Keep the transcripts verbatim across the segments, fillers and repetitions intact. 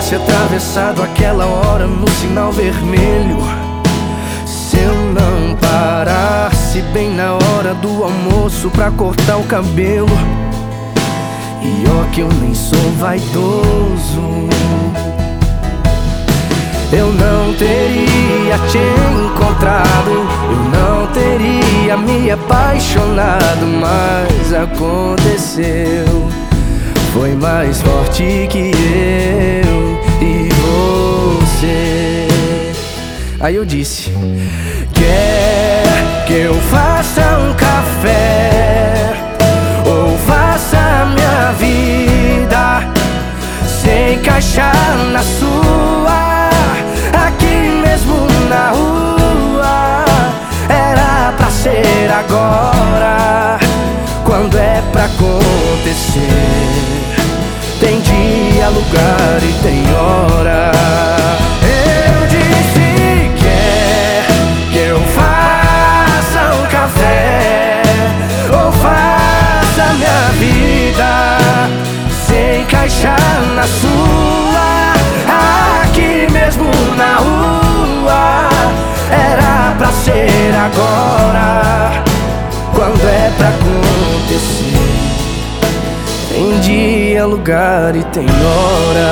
tivesse atravessado aquela hora no sinal vermelho, se eu não parasse bem na hora do almoço pra cortar o cabelo. E ó que eu nem sou vaidoso, eu não teria te encontrado, eu não teria me apaixonado. Mas aconteceu, foi mais forte que eu e você. Aí eu disse: quer que eu faça um café ou faça minha vida se encaixar na sua, aqui mesmo na rua? Era pra ser agora, quando é pra acontecer. Tem dia, lugar e tem hora. Eu disse: quer que eu faça um café ou faça minha vida se encaixar na sua, aqui mesmo na rua? Era pra ser agora, quando é pra acontecer. Tem dia, lugar e tem hora.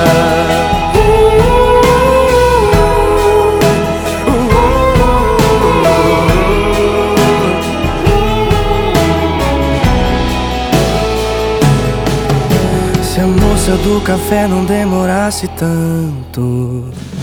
Se a moça do café não demorasse tanto,